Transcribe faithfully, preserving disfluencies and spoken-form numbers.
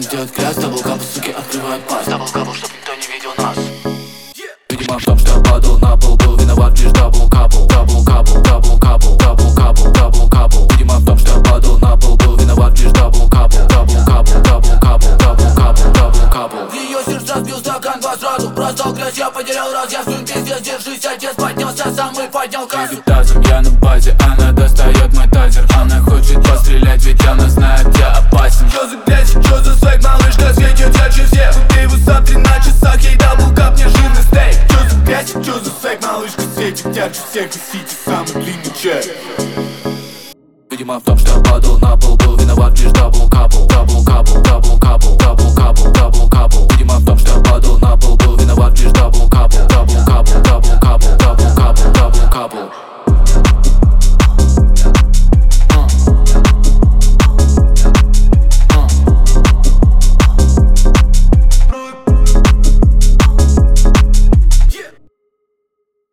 делать грязь. Даблкапл, суки, открывают пасть. Даблкапл, чтоб никто не видел нас. Видимо в том, что падал на пол, был виноват лишь даблкапл. Даблкапл, даблкапл, даблкапл, даблкапл. Видимо в том, что падал на пол, был виноват лишь даблкапл. Даблкапл, даблкапл, даблкапл, даблкапл. Ее сердце сбил стакан по сразу. Бросал грязь, я потерял раз. Я свой пиздец, держись, отец поднялся сам и поднял кассу. Перед тазом я на базе, она достает мой тазер. Она хочет пострелять, ведь она знает, я опасен. Чё за грязь, чё за свек, малышка светит ярче всех. Ты высоты на часах, ей даблкап, мне жирный стейк. Чё за грязь, чё за свек, малышка светит ярче всех. И сити самый длинный чек. Видимо в том, что падал на пол, был виноват лишь даблкапл.